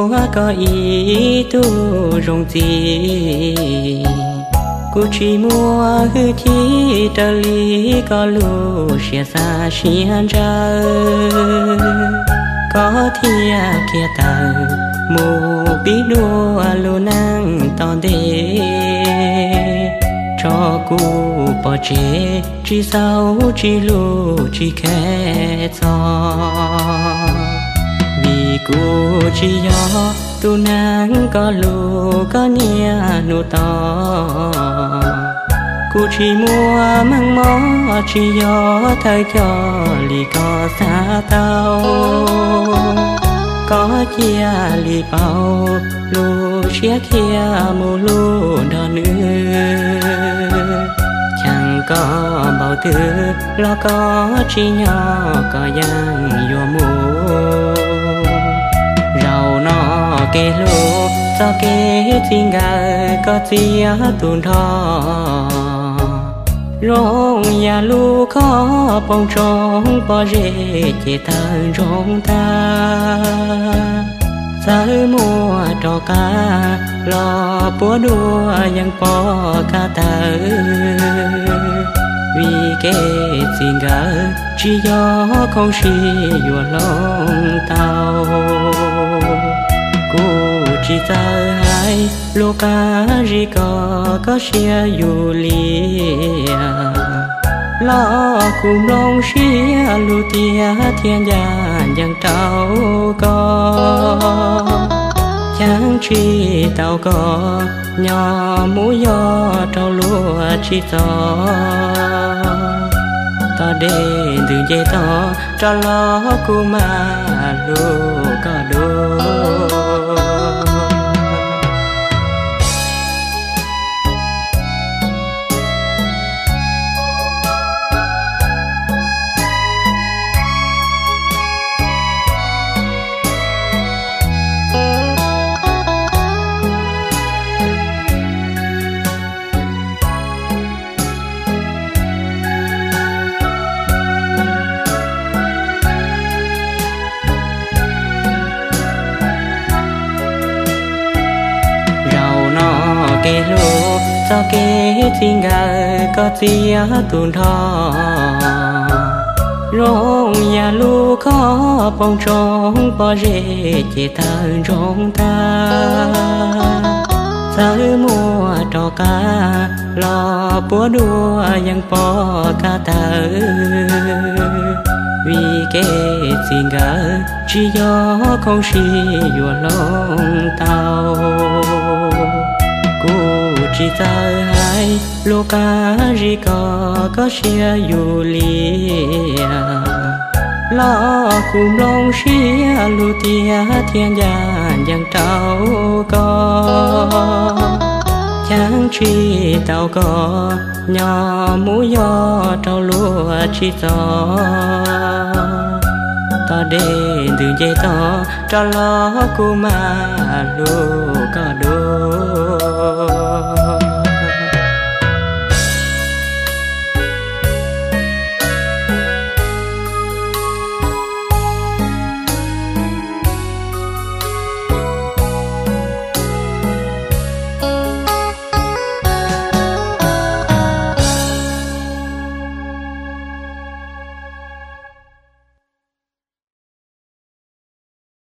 mua có ý tu rong gì cô chỉ mua hư chi trở lý có lù xia xa xiên ra có thia kia tờ mù bí đua lù năng tòn đê cho cô bỏ chế chỉ sao chỉ lù chỉ khẽ cho vì cô chỉ do tu nàng có lù có nia nụ to cô chỉ mua mang mó chỉ do thời cho lì có xa tao có chia lì bao lù chia kia mù lù đỏ nữa chẳng có bao thứ lo có chỉ nhỏ có yang vô mù rau nó kê lù cho kê chính gà có chia tuôn thọ rong nhà lu khó bông trống bỏ rễ chỉ thân rong ta giờ mua trò cá lo búa đuaยังbỏ cá tờ vì cái xin gỡ chỉ do không xì vừa lòng tao chỉ ta hai lô cá gì có xia dù lia lo cùng đông xia lu tia thiên giàn chẳng trao có chẳng chi tao có nhỏ mũ gió trao lúa chỉ gió ta để từ dây to cho lo cô mà lu có đôi kê lô cho kê chính gà có chia tuôn thọ rong nhà lu khó bông trống bỏ rễ chỉ thân rong ta giờ mua trò cá lo búa đuaยังbỏ cá tờ vì cái chính gà chỉ do không xì vừa lòng tao chỉ ta hai lô cá gì có xia dù lia lo cùng đông xia lu tia thiên giàn chẳng trao có chẳng chi tao có nhỏ mũ gió trao lúa chỉ gió ta để từ dây to cho lo cô mà lu có đôi